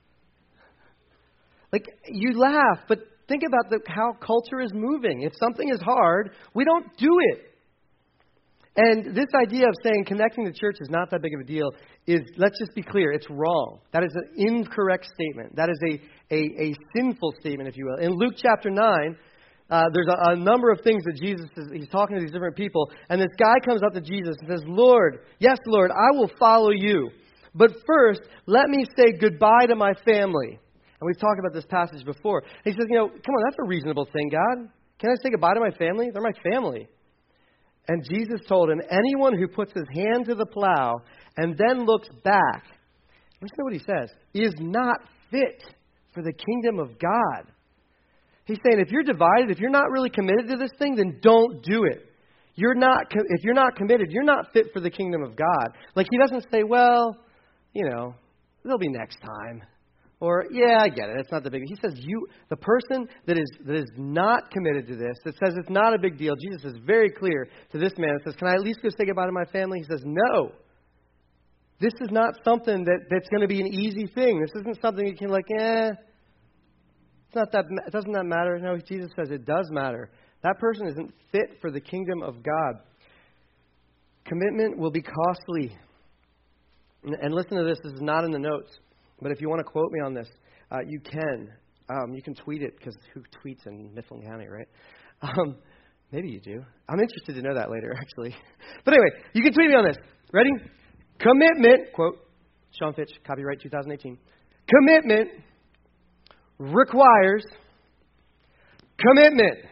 Like, you laugh, but think about how culture is moving. If something is hard, we don't do it. And this idea of saying connecting the church is not that big of a deal is, let's just be clear, it's wrong. That is an incorrect statement. That is a sinful statement, if you will. In Luke chapter 9, there's a number of things that Jesus is, he's talking to these different people. And this guy comes up to Jesus and says, Lord, yes, Lord, I will follow you. But first, let me say goodbye to my family. And we've talked about this passage before. He says, come on, that's a reasonable thing, God. Can I say goodbye to my family? They're my family. And Jesus told him, anyone who puts his hand to the plow and then looks back, listen to what he says, is not fit for the kingdom of God. He's saying if you're divided, if you're not really committed to this thing, then don't do it. If you're not committed, you're not fit for the kingdom of God. Like he doesn't say, well, there'll be next time. Or, yeah, I get it. It's not the big. He says, the person that is not committed to this, that says it's not a big deal, Jesus is very clear to this man. It says, can I at least go say goodbye to my family? He says, no. This is not something that's going to be an easy thing. This isn't something you can it's not that, doesn't that matter? No, Jesus says it does matter. That person isn't fit for the kingdom of God. Commitment will be costly. And listen to this. This is not in the notes. But if you want to quote me on this, you can. You can tweet it, because who tweets in Mifflin County, right? Maybe you do. I'm interested to know that later, actually. But anyway, you can tweet me on this. Ready? Commitment, quote, Sean Fitch, copyright 2018. Commitment requires commitment.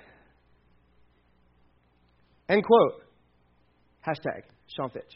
End quote. Hashtag Sean Fitch.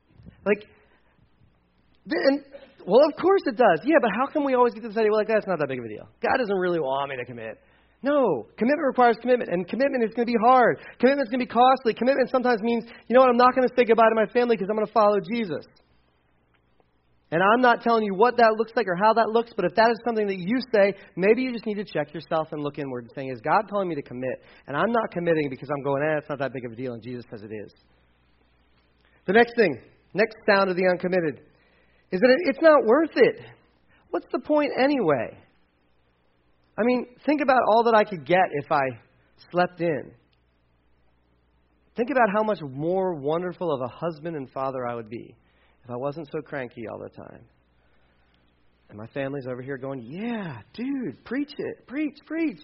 Well, of course it does. Yeah, but how come we always get to this idea, that's not that big of a deal. God doesn't really want me to commit. No, commitment requires commitment, and commitment is going to be hard. Commitment is going to be costly. Commitment sometimes means, I'm not going to say goodbye to my family because I'm going to follow Jesus. And I'm not telling you what that looks like or how that looks, but if that is something that you say, maybe you just need to check yourself and look inward and saying, is God telling me to commit? And I'm not committing because I'm going, it's not that big of a deal, and Jesus says it is. The next sound of the uncommitted, is that it's not worth it. What's the point anyway? I mean, think about all that I could get if I slept in. Think about how much more wonderful of a husband and father I would be if I wasn't so cranky all the time. And my family's over here going, yeah, dude, preach it. Preach.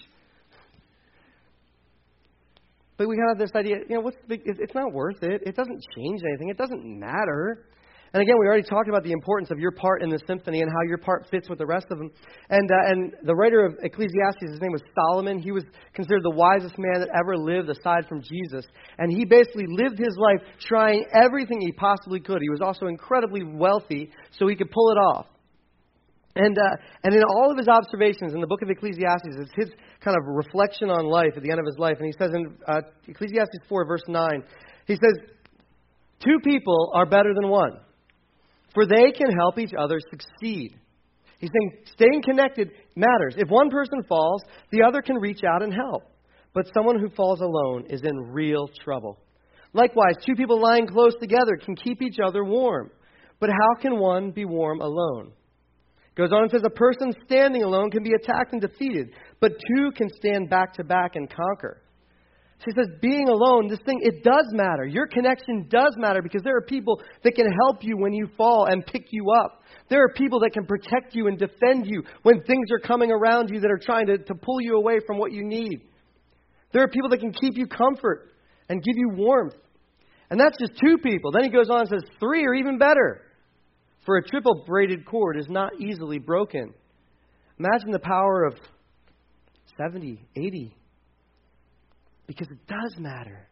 But we have this idea, what's the big, it's not worth it. It doesn't change anything. It doesn't matter. And again, we already talked about the importance of your part in the symphony and how your part fits with the rest of them. And the writer of Ecclesiastes, his name was Solomon. He was considered the wisest man that ever lived aside from Jesus. And he basically lived his life trying everything he possibly could. He was also incredibly wealthy, so he could pull it off. And in all of his observations in the book of Ecclesiastes, it's his kind of reflection on life at the end of his life. And he says in Ecclesiastes 4, verse 9, he says, 2 people are better than one, for they can help each other succeed. He's saying staying connected matters. If one person falls, the other can reach out and help. But someone who falls alone is in real trouble. Likewise, 2 people lying close together can keep each other warm. But how can one be warm alone? Goes on and says a person standing alone can be attacked and defeated, but 2 can stand back to back and conquer. She says, being alone, it does matter. Your connection does matter because there are people that can help you when you fall and pick you up. There are people that can protect you and defend you when things are coming around you that are trying to pull you away from what you need. There are people that can keep you comfort and give you warmth. And that's just 2 people. Then he goes on and says 3 are even better. For a triple braided cord is not easily broken. Imagine the power of 70, 80. Because it does matter.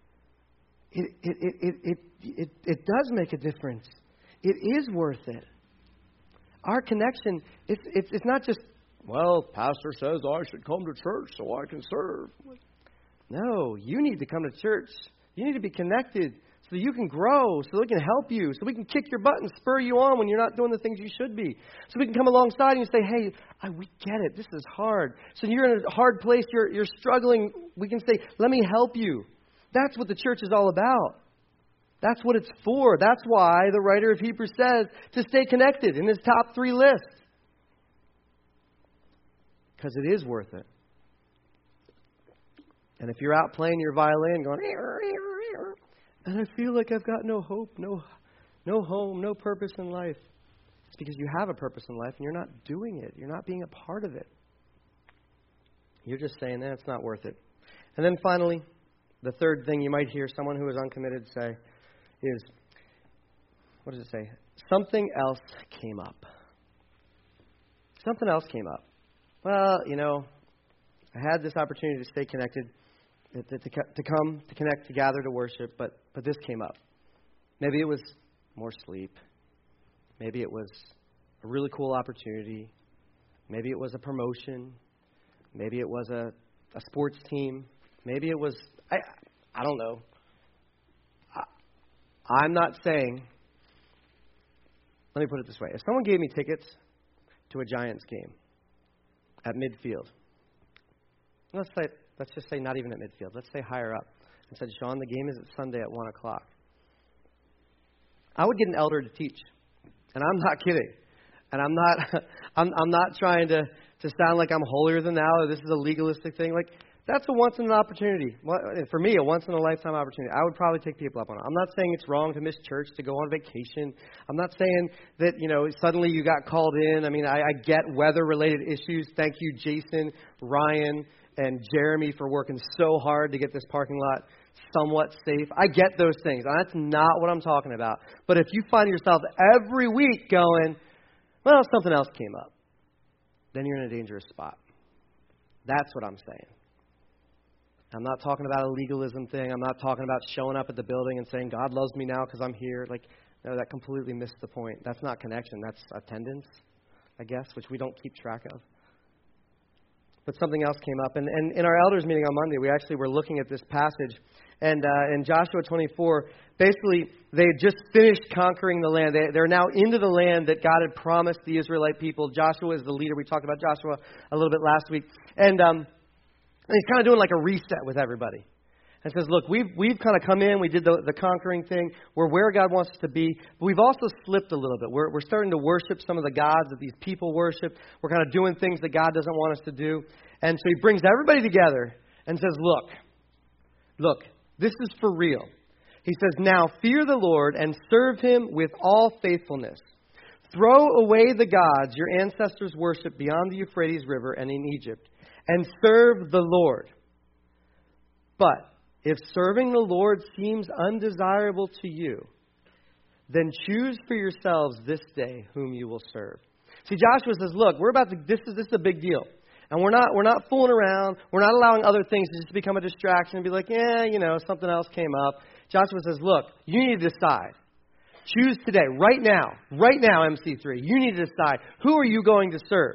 It does make a difference. It is worth it. Our connection, it's not just, pastor says I should come to church so I can serve. No, you need to come to church. You need to be connected so that you can grow, so that we can help you, so we can kick your butt and spur you on when you're not doing the things you should be. So we can come alongside and say, hey, we get it. This is hard. So you're in a hard place. You're struggling. We can say, let me help you. That's what the church is all about. That's what it's for. That's why the writer of Hebrews says to stay connected in his top 3 list. Because it is worth it. And if you're out playing your violin going, And I feel like I've got no hope, no home, no purpose in life. It's because you have a purpose in life and you're not doing it. You're not being a part of it. You're just saying, it's not worth it. And then finally, the third thing you might hear someone who is uncommitted say is, what does it say? Something else came up. Something else came up. Well, I had this opportunity to stay connected, to come, to connect, to gather, to worship, but this came up. Maybe it was more sleep. Maybe it was a really cool opportunity. Maybe it was a promotion. Maybe it was a sports team. Maybe it was, I don't know. I'm not saying, let me put it this way. If someone gave me tickets to a Giants game at midfield, let's just say not even at midfield, let's say higher up, and said, Sean, the game is at Sunday at 1 o'clock. I would get an elder to teach. And I'm not kidding. And I'm not trying to sound like I'm holier than thou or this is a legalistic thing. Like, that's a once in an opportunity. For me, a once in a lifetime opportunity. I would probably take people up on it. I'm not saying it's wrong to miss church, to go on vacation. I'm not saying that, suddenly you got called in. I mean, I get weather-related issues. Thank you, Jason, Ryan, and Jeremy for working so hard to get this parking lot somewhat safe. I get those things. That's not what I'm talking about. But if you find yourself every week going, well, something else came up, then you're in a dangerous spot. That's what I'm saying. I'm not talking about a legalism thing. I'm not talking about showing up at the building and saying, God loves me now because I'm here. No, that completely missed the point. That's not connection. That's attendance, I guess, which we don't keep track of. But something else came up. And in our elders meeting on Monday, we actually were looking at this passage. And in Joshua 24, basically, they had just finished conquering the land. They're now into the land that God had promised the Israelite people. Joshua is the leader. We talked about Joshua a little bit last week. And he's kind of doing like a reset with everybody. And says, look, we've kind of come in. We did the conquering thing. We're where God wants us to be. But we've also slipped a little bit. We're starting to worship some of the gods that these people worship. We're kind of doing things that God doesn't want us to do. And so he brings everybody together and says, look, this is for real. He says, now fear the Lord and serve him with all faithfulness. Throw away the gods your ancestors worshipped beyond the Euphrates River and in Egypt, and serve the Lord. But if serving the Lord seems undesirable to you, then choose for yourselves this day whom you will serve. See, Joshua says, look, this is a big deal. And we're not fooling around. We're not allowing other things to just become a distraction and be like, something else came up. Joshua says, look, you need to decide. Choose today, right now, MC3. You need to decide, who are you going to serve?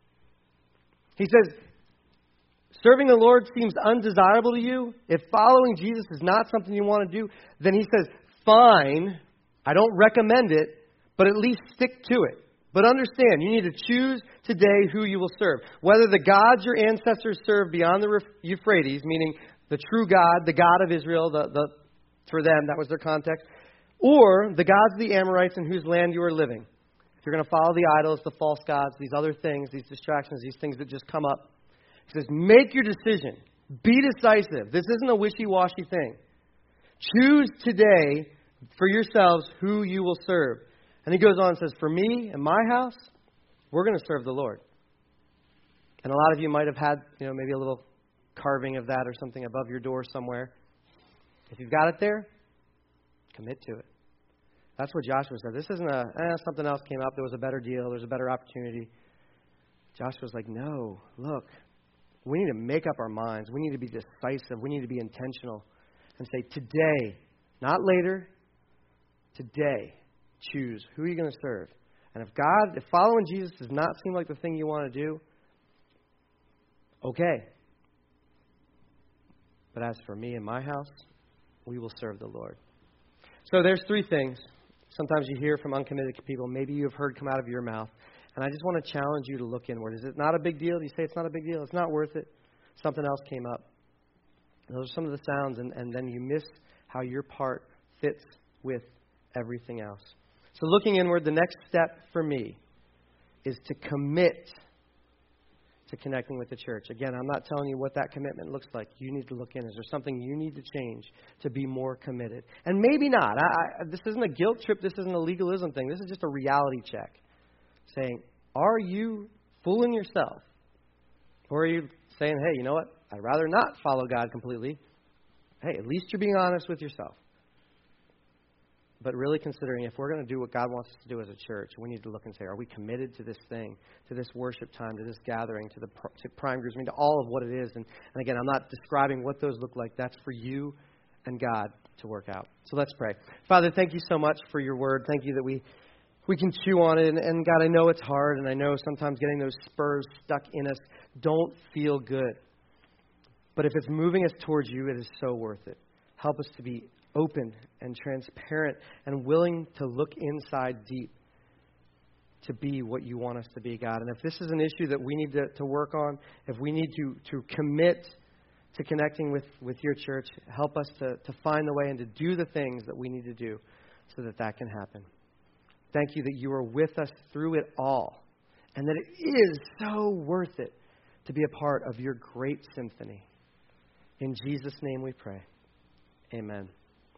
He says, serving the Lord seems undesirable to you. If following Jesus is not something you want to do, then he says, fine, I don't recommend it, but at least stick to it. But understand, you need to choose today who you will serve. Whether the gods your ancestors served beyond the Euphrates, meaning the true God, the God of Israel, for them, that was their context, or the gods of the Amorites in whose land you are living. If you're going to follow the idols, the false gods, these other things, these distractions, these things that just come up, he says, make your decision. Be decisive. This isn't a wishy-washy thing. Choose today for yourselves who you will serve. And he goes on and says, for me and my house, we're going to serve the Lord. And a lot of you might have had, maybe a little carving of that or something above your door somewhere. If you've got it there, commit to it. That's what Joshua said. This isn't something else came up. There was a better deal. There's a better opportunity. Joshua's like, no, look, we need to make up our minds. We need to be decisive. We need to be intentional and say, today, not later, today, choose who you're going to serve. And if following Jesus does not seem like the thing you want to do, okay. But as for me and my house, we will serve the Lord. So there's three things. Sometimes you hear from uncommitted people, maybe you have heard come out of your mouth. And I just want to challenge you to look inward. Is it not a big deal? Do you say it's not a big deal? It's not worth it. Something else came up. Those are some of the sounds, and then you miss how your part fits with everything else. So looking inward, the next step for me is to commit to connecting with the church. Again, I'm not telling you what that commitment looks like. You need to look in. Is there something you need to change to be more committed? And maybe not. This isn't a guilt trip. This isn't a legalism thing. This is just a reality check. Saying, are you fooling yourself? Or are you saying, hey, you know what? I'd rather not follow God completely. Hey, at least you're being honest with yourself. But really considering if we're going to do what God wants us to do as a church, we need to look and say, are we committed to this thing, to this worship time, to this gathering, to prime groups, to all of what it is. And again, I'm not describing what those look like. That's for you and God to work out. So let's pray. Father, thank you so much for your word. Thank you that we can chew on it. And God, I know it's hard, and I know sometimes getting those spurs stuck in us don't feel good. But if it's moving us towards you, it is so worth it. Help us to be open and transparent and willing to look inside deep to be what you want us to be, God. And if this is an issue that we need to work on, if we need to commit to connecting with your church, help us to find the way and to do the things that we need to do so that can happen. Thank you that you are with us through it all and that it is so worth it to be a part of your great symphony. In Jesus' name we pray. Amen.